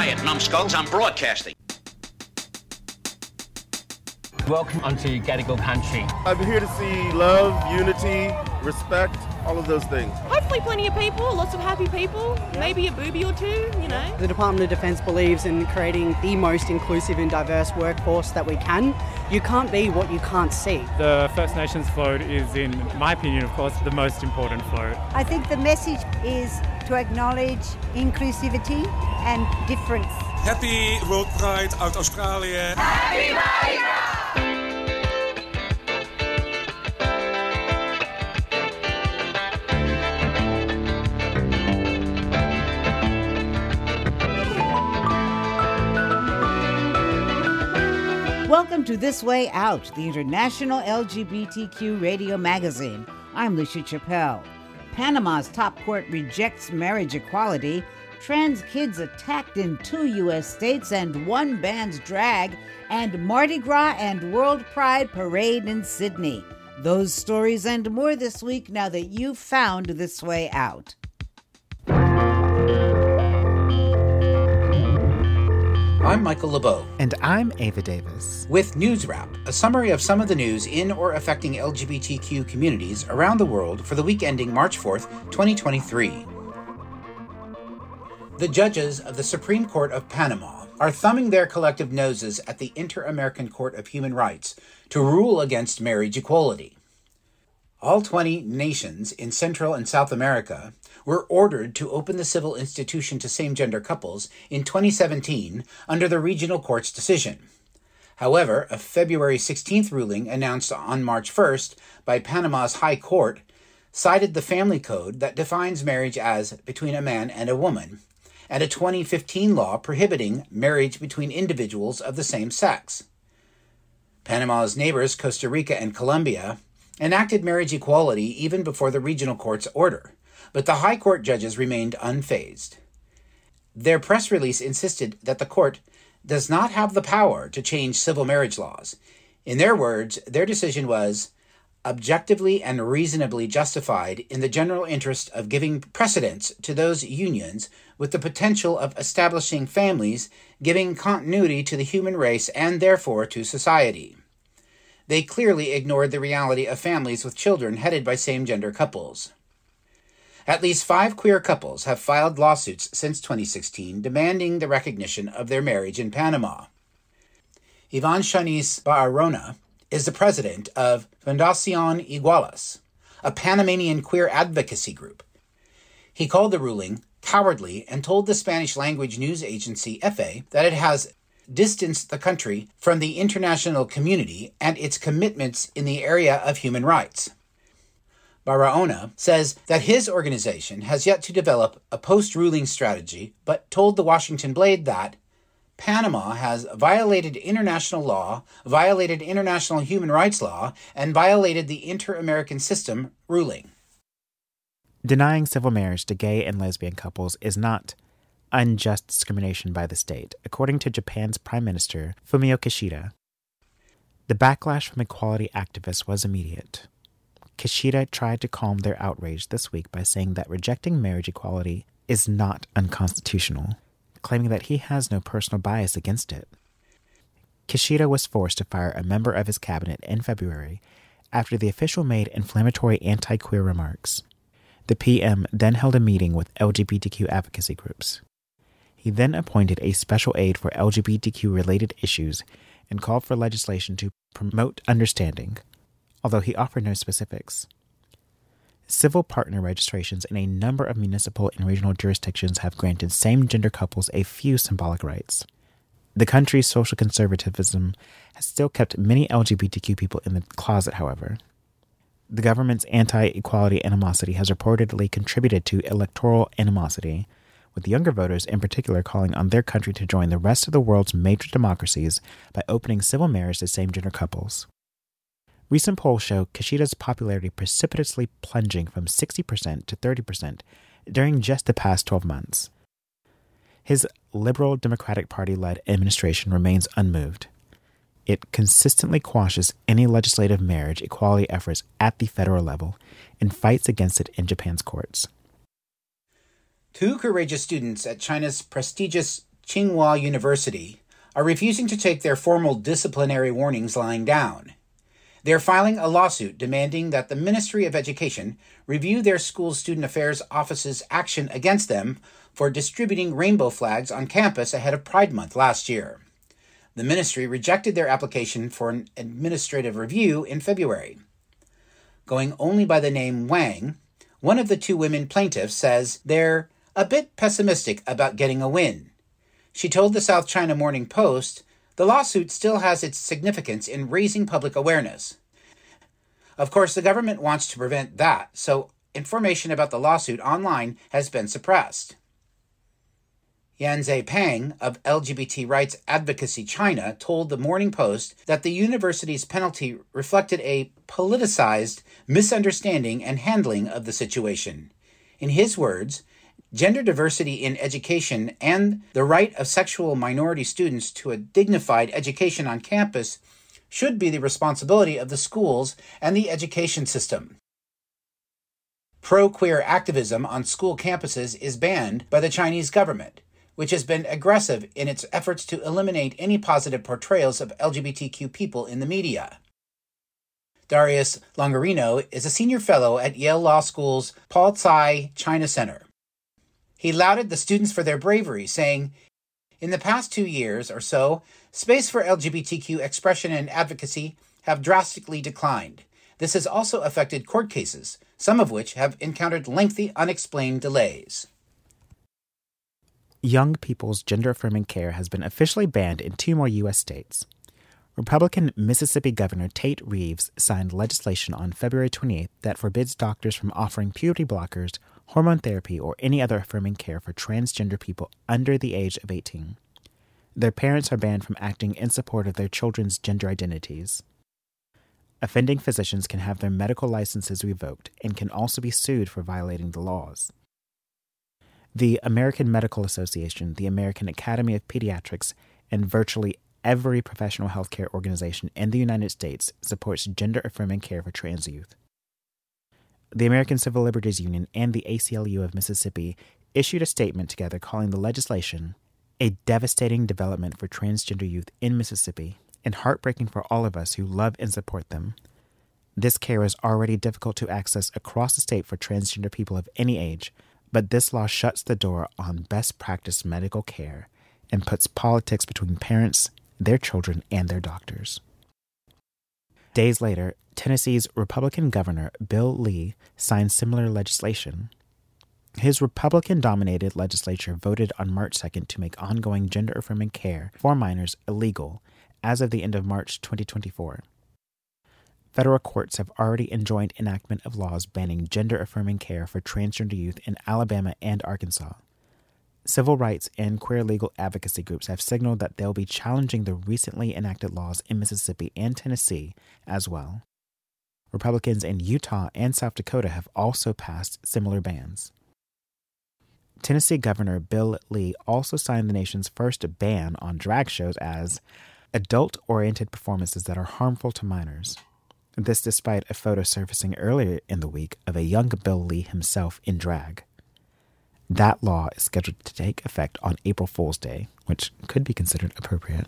Quiet, numbskulls, I'm broadcasting. Welcome onto Gadigal country. I'm here to see love, unity, respect, all of those things. Hopefully plenty of people, lots of happy people, maybe a booby or two, you know. The Department of Defence believes in creating the most inclusive and diverse workforce that we can. You can't be what you can't see. The First Nations float is, in my opinion, of course, the most important float. I think the message is to acknowledge inclusivity and difference. Happy World Pride uit Australië. Happy Mardi Gras! Welcome to This Way Out, the international LGBTQ radio magazine. I'm Lucia Chappelle. Panama's top court rejects marriage equality. Trans kids attacked in 2 U.S. states and 1 bans drag. And Mardi Gras and World Pride parade in Sydney. Those stories and more this week now that you've found This Way Out. I'm Michael LeBeau. And I'm Ava Davis. With News Wrap, a summary of some of the news in or affecting LGBTQ communities around the world for the week ending March 4th, 2023. The judges of the Supreme Court of Panama are thumbing their collective noses at the Inter-American Court of Human Rights to rule against marriage equality. All 20 nations in Central and South America were ordered to open the civil institution to same-gender couples in 2017 under the regional court's decision. However, a February 16th ruling announced on March 1st by Panama's High Court cited the family code that defines marriage as between a man and a woman, and a 2015 law prohibiting marriage between individuals of the same sex. Panama's neighbors, Costa Rica and Colombia, enacted marriage equality even before the regional court's order, but the High Court judges remained unfazed. Their press release insisted that the court does not have the power to change civil marriage laws. In their words, their decision was objectively and reasonably justified in the general interest of giving precedence to those unions with the potential of establishing families, giving continuity to the human race and therefore to society. They clearly ignored the reality of families with children headed by same-gender couples. At least 5 queer couples have filed lawsuits since 2016 demanding the recognition of their marriage in Panama. Ivan Shanice Barahona is the president of Fundación Igualas, a Panamanian queer advocacy group. He called the ruling cowardly and told the Spanish-language news agency EFE that it has distanced the country from the international community and its commitments in the area of human rights. Barahona says that his organization has yet to develop a post-ruling strategy, but told the Washington Blade that Panama has violated international law, violated international human rights law, and violated the Inter-American System ruling. Denying civil marriage to gay and lesbian couples is not unjust discrimination by the state, according to Japan's Prime Minister, Fumio Kishida. The backlash from equality activists was immediate. Kishida tried to calm their outrage this week by saying that rejecting marriage equality is not unconstitutional, claiming that he has no personal bias against it. Kishida was forced to fire a member of his cabinet in February after the official made inflammatory anti-queer remarks. The PM then held a meeting with LGBTQ advocacy groups. He then appointed a special aide for LGBTQ-related issues and called for legislation to promote understanding, although he offered no specifics. Civil partner registrations in a number of municipal and regional jurisdictions have granted same-gender couples a few symbolic rights. The country's social conservatism has still kept many LGBTQ people in the closet, however. The government's anti-equality animosity has reportedly contributed to electoral animosity, with younger voters in particular calling on their country to join the rest of the world's major democracies by opening civil marriage to same-gender couples. Recent polls show Kishida's popularity precipitously plunging from 60% to 30% during just the past 12 months. His Liberal Democratic Party-led administration remains unmoved. It consistently quashes any legislative marriage equality efforts at the federal level and fights against it in Japan's courts. 2 courageous students at China's prestigious Tsinghua University are refusing to take their formal disciplinary warnings lying down. They're filing a lawsuit demanding that the Ministry of Education review their school's student affairs office's action against them for distributing rainbow flags on campus ahead of Pride Month last year. The ministry rejected their application for an administrative review in February. Going only by the name Wang, one of the two women plaintiffs says they're a bit pessimistic about getting a win. She told the South China Morning Post the lawsuit still has its significance in raising public awareness. Of course, the government wants to prevent that, so information about the lawsuit online has been suppressed. Yanzhe Pang of LGBT Rights Advocacy China told the Morning Post that the university's penalty reflected a politicized misunderstanding and handling of the situation. In his words, gender diversity in education and the right of sexual minority students to a dignified education on campus should be the responsibility of the schools and the education system. Pro-queer activism on school campuses is banned by the Chinese government, which has been aggressive in its efforts to eliminate any positive portrayals of LGBTQ people in the media. Darius Longarino is a senior fellow at Yale Law School's Paul Tsai China Center. He lauded the students for their bravery, saying, "In the past 2 years or so, space for LGBTQ expression and advocacy have drastically declined. This has also affected court cases, some of which have encountered lengthy, unexplained delays." Young people's gender-affirming care has been officially banned in 2 more U.S. states. Republican Mississippi Governor Tate Reeves signed legislation on February 28th that forbids doctors from offering puberty blockers, hormone therapy, or any other affirming care for transgender people under the age of 18. Their parents are banned from acting in support of their children's gender identities. Offending physicians can have their medical licenses revoked and can also be sued for violating the laws. The American Medical Association, the American Academy of Pediatrics, and virtually every professional healthcare organization in the United States supports gender-affirming care for trans youth. The American Civil Liberties Union and the ACLU of Mississippi issued a statement together calling the legislation a devastating development for transgender youth in Mississippi and heartbreaking for all of us who love and support them. This care is already difficult to access across the state for transgender people of any age, but this law shuts the door on best practice medical care and puts politics between parents, their children, and their doctors. Days later, Tennessee's Republican Governor Bill Lee signed similar legislation. His Republican-dominated legislature voted on March 2nd to make ongoing gender-affirming care for minors illegal as of the end of March 2024. Federal courts have already enjoined enactment of laws banning gender-affirming care for transgender youth in Alabama and Arkansas. Civil rights and queer legal advocacy groups have signaled that they'll be challenging the recently enacted laws in Mississippi and Tennessee as well. Republicans in Utah and South Dakota have also passed similar bans. Tennessee Governor Bill Lee also signed the nation's first ban on drag shows as adult-oriented performances that are harmful to minors. This despite a photo surfacing earlier in the week of a young Bill Lee himself in drag. That law is scheduled to take effect on April Fool's Day, which could be considered appropriate.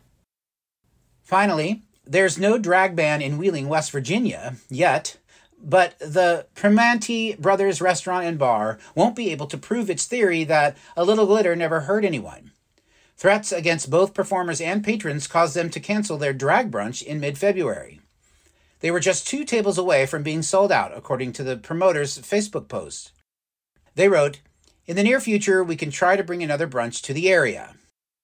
Finally, there's no drag ban in Wheeling, West Virginia, yet, but the Primanti Brothers Restaurant and Bar won't be able to prove its theory that a little glitter never hurt anyone. Threats against both performers and patrons caused them to cancel their drag brunch in mid-February. They were just 2 tables away from being sold out, according to the promoter's Facebook post. They wrote, "In the near future, we can try to bring another brunch to the area."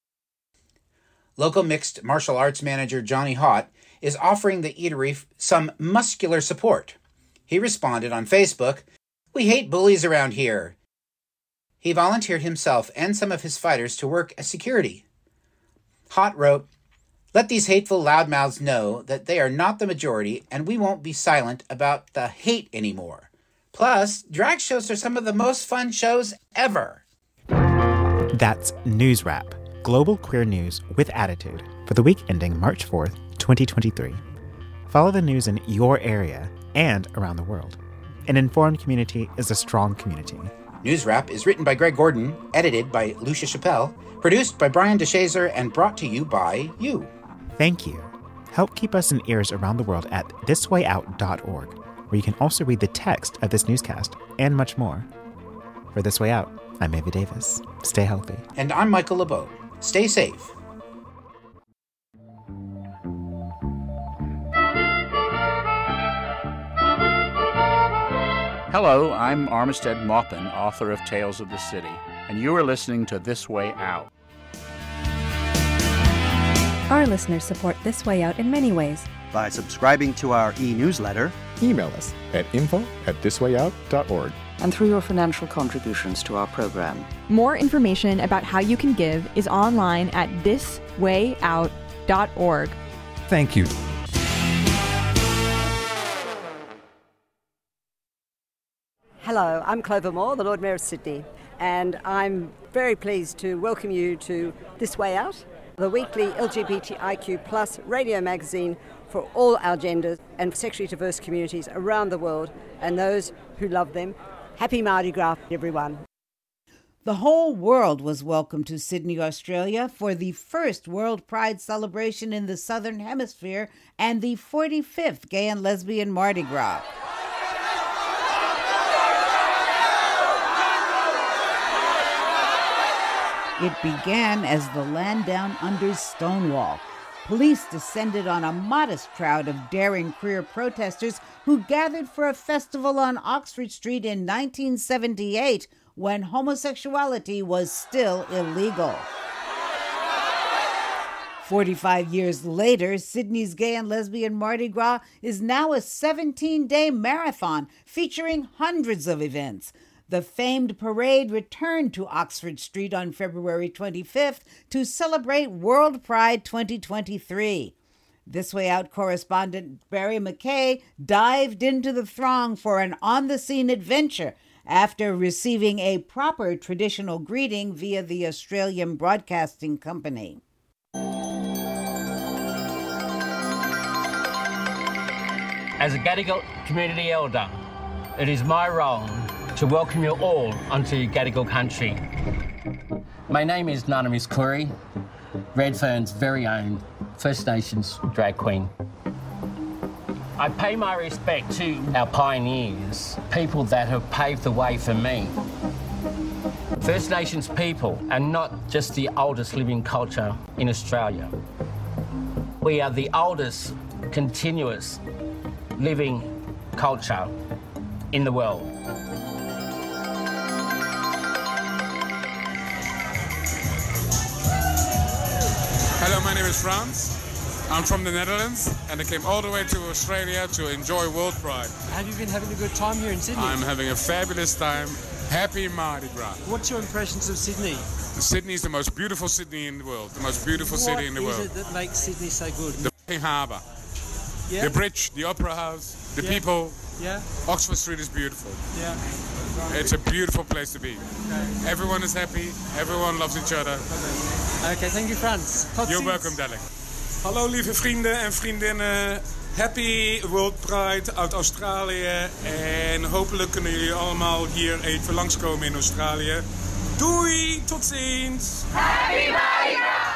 Local mixed martial arts manager Johnny Hott is offering the eatery some muscular support. He responded on Facebook, "We hate bullies around here." He volunteered himself and some of his fighters to work as security. Hott wrote, "Let these hateful loudmouths know that they are not the majority and we won't be silent about the hate anymore. Plus, drag shows are some of the most fun shows ever." That's News Wrap, global queer news with attitude, for the week ending March 4th, 2023. Follow the news in your area and around the world. An informed community is a strong community. News Wrap is written by Greg Gordon, edited by Lucia Chappelle, produced by Brian DeShazer, and brought to you by you. Thank you. Help keep us in ears around the world at thiswayout.org, where you can also read the text of this newscast and much more. For This Way Out, I'm Ava Davis. Stay healthy. And I'm Michael LeBeau. Stay safe. Hello, I'm Armistead Maupin, author of Tales of the City, and you are listening to This Way Out. Our listeners support This Way Out in many ways. By subscribing to our e-newsletter, email us at info@thiswayout.org, and through your financial contributions to our program. More information about how you can give is online at thiswayout.org. Thank you. Hello, I'm Clover Moore, the Lord Mayor of Sydney, and I'm very pleased to welcome you to This Way Out, the weekly LGBTIQ+ radio magazine for all our genders and sexually diverse communities around the world and those who love them. Happy Mardi Gras, everyone. The whole world was welcome to Sydney, Australia for the first World Pride celebration in the Southern Hemisphere and the 45th Gay and Lesbian Mardi Gras. It began as the land down under Stonewall. Police descended on a modest crowd of daring queer protesters who gathered for a festival on Oxford Street in 1978 when homosexuality was still illegal. 45 years later, Sydney's Gay and Lesbian Mardi Gras is now a 17-day marathon featuring hundreds of events. The famed parade returned to Oxford Street on February 25th to celebrate World Pride 2023. This Way Out correspondent Barry McKay dived into the throng for an on-the-scene adventure after receiving a proper traditional greeting via the Australian Broadcasting Company. As a Gadigal community elder, it is my role to welcome you all onto Gadigal country. My name is Nana Miss Curry, Redfern's very own First Nations drag queen. I pay my respect to our pioneers, people that have paved the way for me. First Nations people are not just the oldest living culture in Australia. We are the oldest continuous living culture in the world. Hello, my name is Frans. I'm from the Netherlands, and I came all the way to Australia to enjoy World Pride. Have you been having a good time here in Sydney? I'm having a fabulous time. Happy Mardi Gras. What's your impressions of Sydney? Sydney is the most beautiful city in the world. The most beautiful city in the world. What is it that makes Sydney so good? The f***ing harbour. Yeah? The bridge, the opera house, the people. Yeah. Oxford Street is beautiful. Yeah. It's a beautiful place to be. Okay. Everyone is happy. Everyone loves each other. Okay, thank you, Frans. You're welcome, darling. Hallo lieve vrienden en vriendinnen. Happy World Pride uit Australië. En hopelijk kunnen jullie allemaal hier even langskomen in Australië. Doei, tot ziens. Happy Mardi Gras!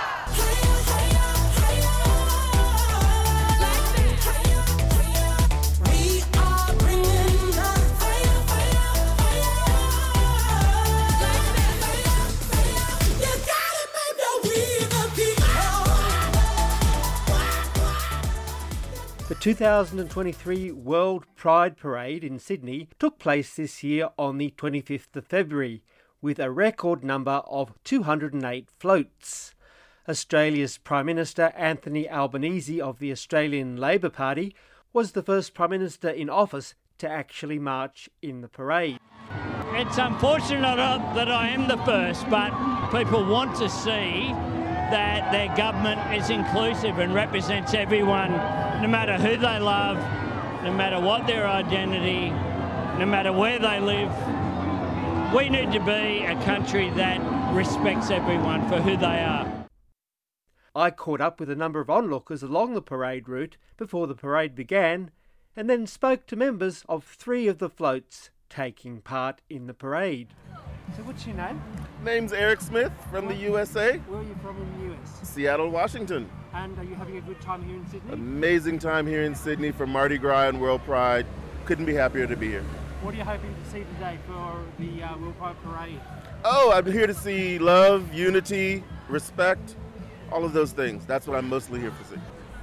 The 2023 World Pride Parade in Sydney took place this year on the 25th of February, with a record number of 208 floats. Australia's Prime Minister Anthony Albanese of the Australian Labor Party was the first Prime Minister in office to actually march in the parade. It's unfortunate that I am the first, but people want to see that their government is inclusive and represents everyone, no matter who they love, no matter what their identity, no matter where they live. We need to be a country that respects everyone for who they are. I caught up with a number of onlookers along the parade route before the parade began, and then spoke to members of 3 of the floats taking part in the parade. So what's your name? Name's Eric Smith from the USA. Where are you from in the US? Seattle, Washington. And are you having a good time here in Sydney? Amazing time here in Sydney for Mardi Gras and World Pride. Couldn't be happier to be here. What are you hoping to see today for the World Pride Parade? Oh, I'm here to see love, unity, respect, all of those things. That's what I'm mostly here to see.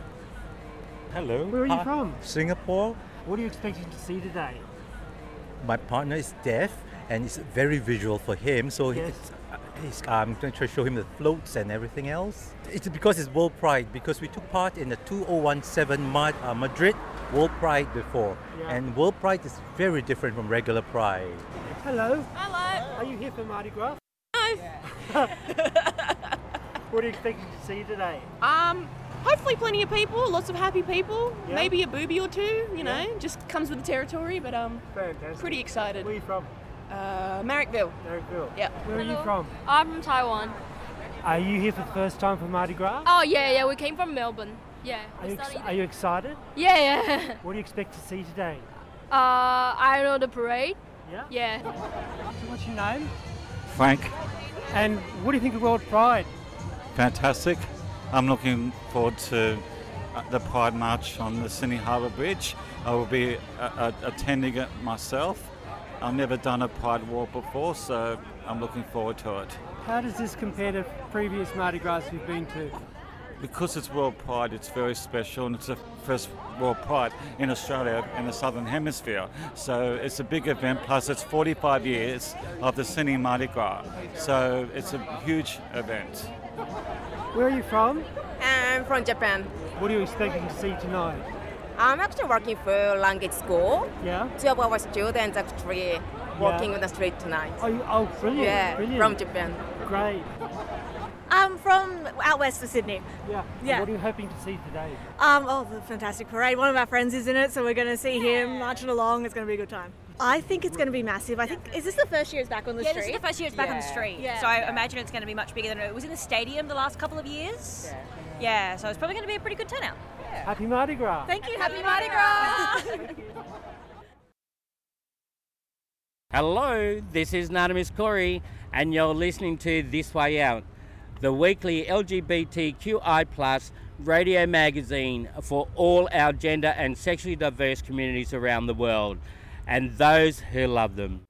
Hello. Where are you from? Singapore. What are you expecting to see today? My partner is deaf and it's very visual for him, so Yes. I'm going to show him the floats and everything else. It's because it's World Pride, because we took part in the 2017 Madrid World Pride before. Yeah. And World Pride is very different from regular Pride. Hello. Hello. Are you here for Mardi Gras? No. What are you expecting to see today? Hopefully plenty of people, lots of happy people, Yeah. maybe a booby or two, you know, Yeah. just comes with the territory, but Fantastic. pretty excited. Where are you from? Marrickville. Marrickville. Yeah. Where are you from? I'm from Taiwan. Are you here for the first time for Mardi Gras? Oh yeah, we came from Melbourne. Yeah. Are you excited? Yeah. What do you expect to see today? I don't know the parade. Yeah? Yeah. So what's your name? Frank, And what do you think of World Pride? fantastic. I'm looking forward to the Pride March on the Sydney Harbour Bridge. I will be attending it myself. I've never done a Pride walk before, so I'm looking forward to it. How does this compare to previous Mardi Gras you've been to? Because it's World Pride, it's very special, and it's the first World Pride in Australia in the Southern Hemisphere. So it's a big event, plus it's 45 years of the Sydney Mardi Gras. So it's a huge event. Where are you from? I'm from Japan. What are you expecting to see tonight? I'm actually working for language school. Yeah? 2 of our students actually walking on the street tonight. Oh, brilliant. Yeah, brilliant. from Japan. Great. I'm from out west of Sydney. Yeah. Yeah. What are you hoping to see today? The fantastic parade. One of our friends is in it, so we're going to see him marching along. It's going to be a good time. I think it's going to be massive. Is this the first year it's back on the street? Yeah, this is the first year it's back on the street. Yeah. So I imagine it's going to be much bigger than it was in the stadium the last couple of years. Yeah, so it's probably going to be a pretty good turnout. Happy Mardi Gras. Thank you. Happy Mardi Gras. Hello, this is Nanamis Corey, and you're listening to This Way Out, the weekly LGBTQI+ radio magazine for all our gender and sexually diverse communities around the world, and those who love them.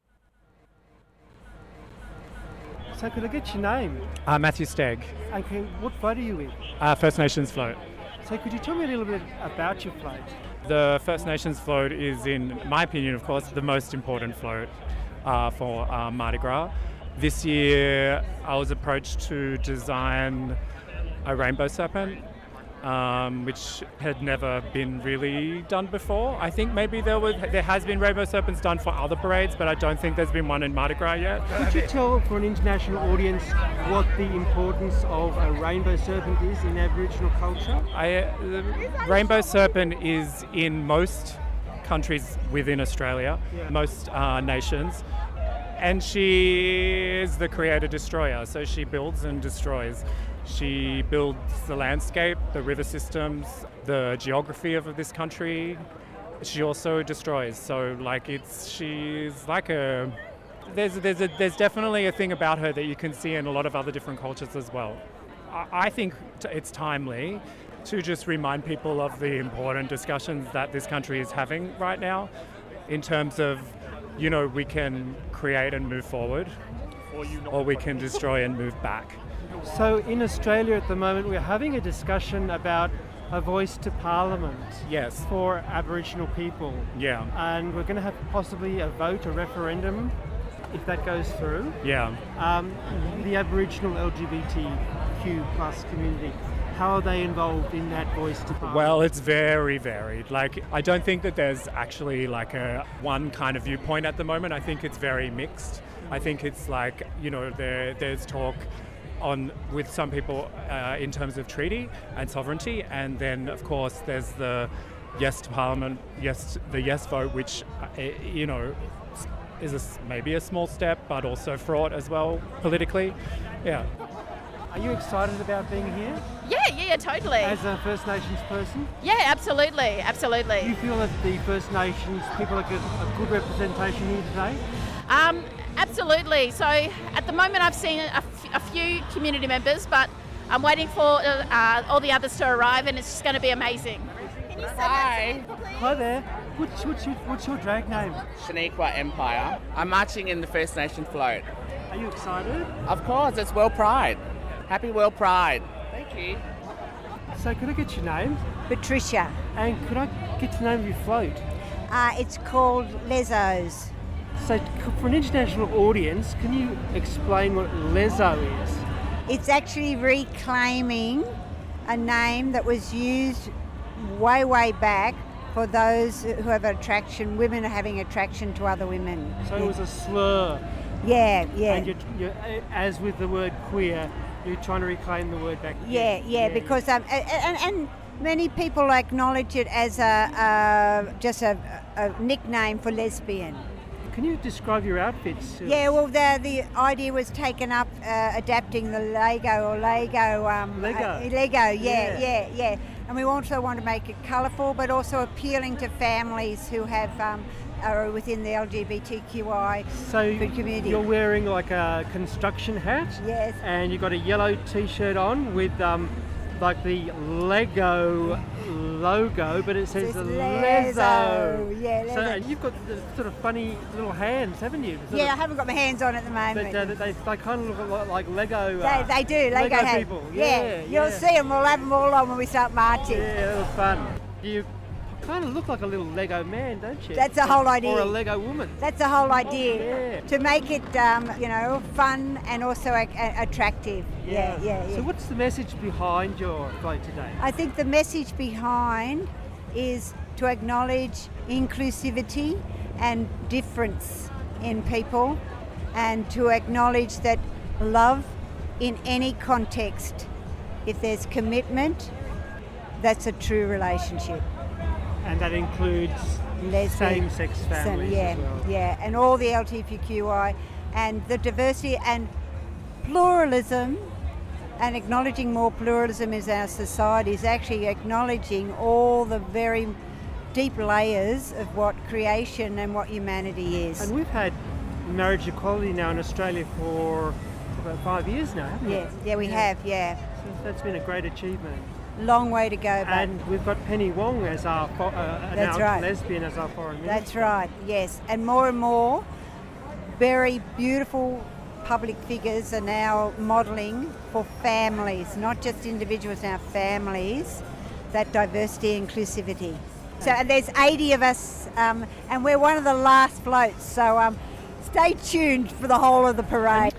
So could I get your name? Matthew Stegg, Okay, what float are you with? First Nations float. So could you tell me a little bit about your float? The First Nations float is, in my opinion, of course, the most important float for Mardi Gras. This year, I was approached to design a rainbow serpent, which had never been really done before. I think maybe there has been rainbow serpents done for other parades, but I don't think there's been one in Mardi Gras yet. Could you tell for an international audience what the importance of a rainbow serpent is in Aboriginal culture? The rainbow serpent is in most countries within Australia, most nations, and she is the creator-destroyer, so she builds and destroys. She builds the landscape, the river systems, the geography of this country. She also destroys. So, she's like a. There's definitely a thing about her that you can see in a lot of other different cultures as well. I think it's timely to just remind people of the important discussions that this country is having right now, in terms of, we can create and move forward, or we can destroy and move back. So in Australia at the moment we're having a discussion about a voice to Parliament. Yes. For Aboriginal people. Yeah. And we're going to have possibly a vote, a referendum, if that goes through. Yeah. The Aboriginal LGBTQ+ community, how are they involved in that voice to Parliament? Well, it's very varied. I don't think that there's actually a one kind of viewpoint at the moment. I think it's very mixed. I think it's there's talk with some people in terms of treaty and sovereignty, and then of course there's the yes to Parliament, the yes vote, which is maybe a small step, but also fraught as well politically. Yeah. Are you excited about being here? Yeah, totally. As a First Nations person? Yeah, absolutely. Do you feel that the First Nations people are a good representation here today? Absolutely. So at the moment I've seen a few community members, but I'm waiting for all the others to arrive, and it's just going to be amazing. Hi. Hi there. What's your drag name? Shaniqua Empire. I'm marching in the First Nation float. Are you excited? Of course, it's World Pride. Happy World Pride. Thank you. So could I get your name? Patricia. And could I get the name of your float? It's called Lesos. So for an international audience, can you explain what Leso is? It's actually reclaiming a name that was used way back for those who have attraction, women are having attraction to other women. So it was a slur. Yeah. And you're, as with the word queer, you're trying to reclaim the word back. Yeah. Because and many people acknowledge it as just a nickname for lesbian. Can you describe your outfits? Yeah, well, the idea was taken up adapting the Lego. Lego, yeah. And we also want to make it colourful, but also appealing to families who have are within the LGBTQI community. You're wearing like a construction hat. Yes. And you've got a yellow T-shirt on with like the Lego logo, but it says Leso. Yeah, Leso. So you've got the sort of funny little hands, haven't you? I haven't got my hands on at the moment. But they kind of look like Lego. They do, Lego hands. People. Yeah. You'll see them. We'll have them all on when we start marching. Yeah, it'll be fun. You kind of look like a little Lego man, don't you? That's the whole idea. Or a Lego woman. That's the whole idea. To make it, fun and also attractive. Yeah. So what's the message behind your float today? I think the message behind is to acknowledge inclusivity and difference in people, and to acknowledge that love in any context, if there's commitment, that's a true relationship. And that includes same-sex families as well. Yeah, and all the LGBTQI and the diversity and pluralism, and acknowledging more pluralism in our society is actually acknowledging all the very deep layers of what creation and what humanity is. And we've had marriage equality now in Australia for about 5 years now, haven't we? Yeah, we have. So that's been a great achievement. Long way to go, but and we've got Penny Wong as our announced lesbian as our foreign minister. That's right, yes. And more very beautiful public figures are now modelling for families, not just individuals, now families, that diversity and inclusivity. So there's 80 of us, and we're one of the last floats, so stay tuned for the whole of the parade.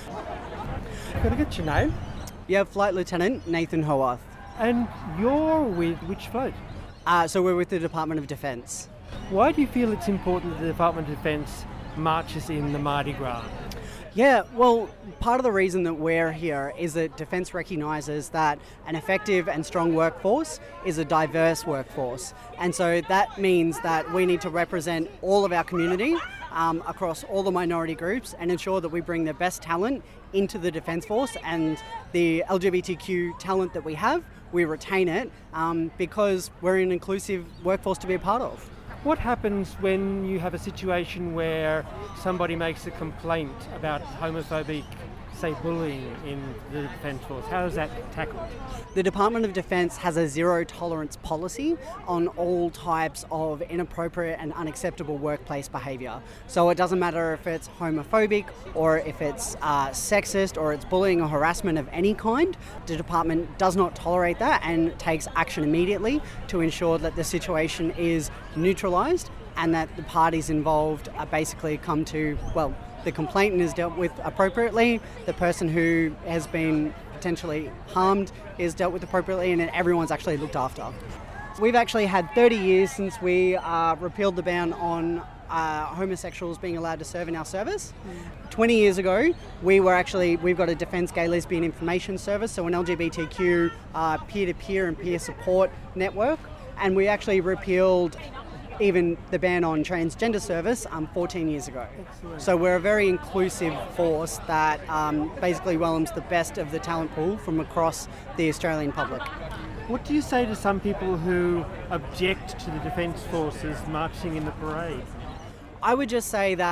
Could I get your name? Yeah, Flight Lieutenant Nathan Howarth. And you're with which float? So we're with the Department of Defence. Why do you feel it's important that the Department of Defence marches in the Mardi Gras? Yeah, well, part of the reason that we're here is that Defence recognises that an effective and strong workforce is a diverse workforce. And so that means that we need to represent all of our community across all the minority groups and ensure that we bring the best talent into the Defence Force, and the LGBTQ talent that we have, we retain it because we're an inclusive workforce to be a part of. What happens when you have a situation where somebody makes a complaint about homophobic, say, bullying in the Defence Force? How is that tackled? The Department of Defence has a zero tolerance policy on all types of inappropriate and unacceptable workplace behaviour. So it doesn't matter if it's homophobic or if it's sexist or it's bullying or harassment of any kind. The department does not tolerate that and takes action immediately to ensure that the situation is neutralised and that the parties involved are basically come to, well, the complainant is dealt with appropriately, the person who has been potentially harmed is dealt with appropriately, and then everyone's actually looked after. We've actually had 30 years since we repealed the ban on homosexuals being allowed to serve in our service. 20 years ago, we've got a Defence Gay Lesbian Information Service, so an LGBTQ peer-to-peer and peer support network, and we actually repealed even the ban on transgender service 14 years ago. Excellent. So we're a very inclusive force that basically welcomes the best of the talent pool from across the Australian public. What do you say to some people who object to the Defence Forces marching in the parade? I would just say that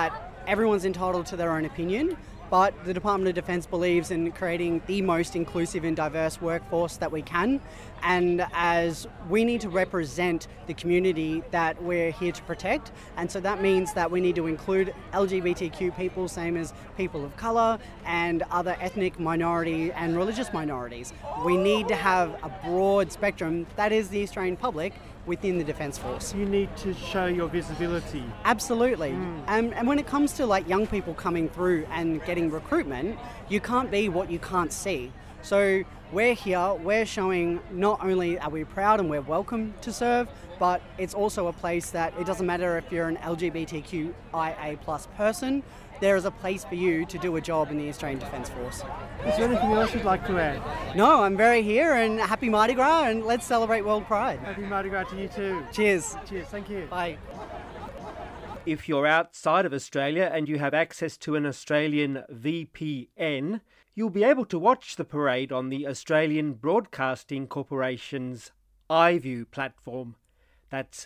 everyone's entitled to their own opinion, but the Department of Defence believes in creating the most inclusive and diverse workforce that we can. And as we need to represent the community that we're here to protect, and so that means that we need to include LGBTQ people, same as people of colour and other ethnic minority and religious minorities. We need to have a broad spectrum that is the Australian public within the Defence Force. You need to show your visibility. Absolutely. And when it comes to like young people coming through and getting recruitment, you can't be what you can't see. So we're here, we're showing not only are we proud and we're welcome to serve, but it's also a place that it doesn't matter if you're an LGBTQIA+ person, there is a place for you to do a job in the Australian Defence Force. Is there anything else you'd like to add? No, I'm very here, and happy Mardi Gras, and let's celebrate World Pride. Happy Mardi Gras to you too. Cheers. Cheers, thank you. Bye. If you're outside of Australia and you have access to an Australian VPN, you'll be able to watch the parade on the Australian Broadcasting Corporation's iView platform. That's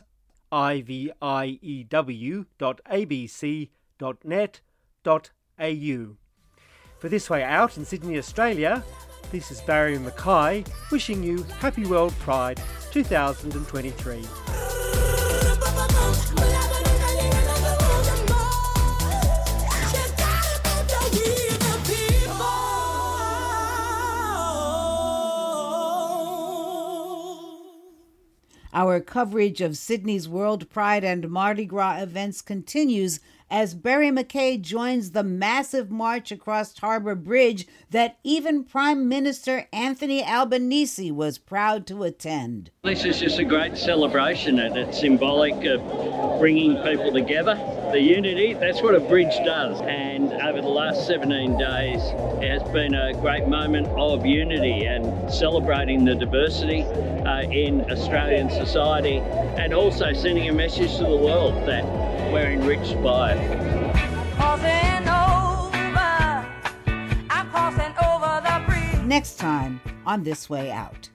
iview.abc.net.au. For This Way Out in Sydney, Australia, this is Barry Mackay wishing you Happy World Pride 2023. Our coverage of Sydney's World Pride and Mardi Gras events continues as Barry Mackay joins the massive march across Harbour Bridge that even Prime Minister Anthony Albanese was proud to attend. This is just a great celebration and it's symbolic of bringing people together. The unity, that's what a bridge does. And over the last 17 days, it has been a great moment of unity and celebrating the diversity in Australian society and also sending a message to the world that we're enriched by it. Next time on This Way Out.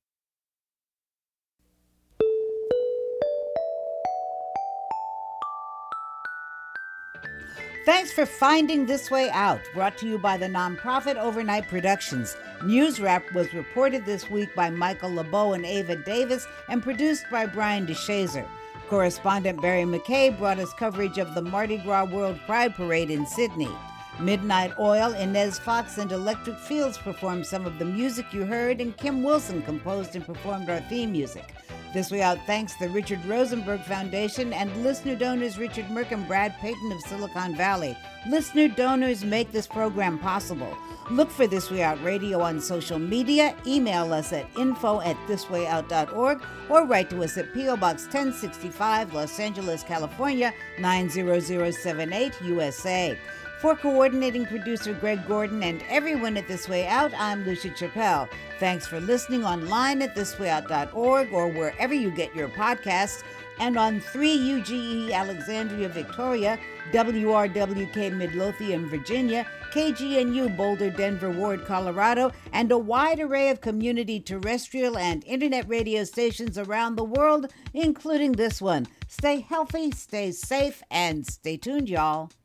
Thanks for finding This Way Out, brought to you by the nonprofit Overnight Productions. News Wrap was reported this week by Michael LeBeau and Ava Davis and produced by Brian DeShazer. Correspondent Barry Mackay brought us coverage of the Mardi Gras World Pride Parade in Sydney. Midnight Oil, Inez Fox, and Electric Fields performed some of the music you heard, and Kim Wilson composed and performed our theme music. This Way Out thanks the Richard Rosenberg Foundation and listener donors Richard Merck and Brad Payton of Silicon Valley. Listener donors make this program possible. Look for This Way Out Radio on social media, email us at info@thiswayout.org, or write to us at P.O. Box 1065, Los Angeles, California, 90078, USA. For coordinating producer Greg Gordon and everyone at This Way Out, I'm Lucia Chappelle. Thanks for listening online at thiswayout.org or wherever you get your podcasts, and on 3UGE Alexandria, Victoria, WRWK Midlothian, Virginia, KGNU Boulder, Denver, Ward, Colorado, and a wide array of community terrestrial and internet radio stations around the world, including this one. Stay healthy, stay safe, and stay tuned, y'all.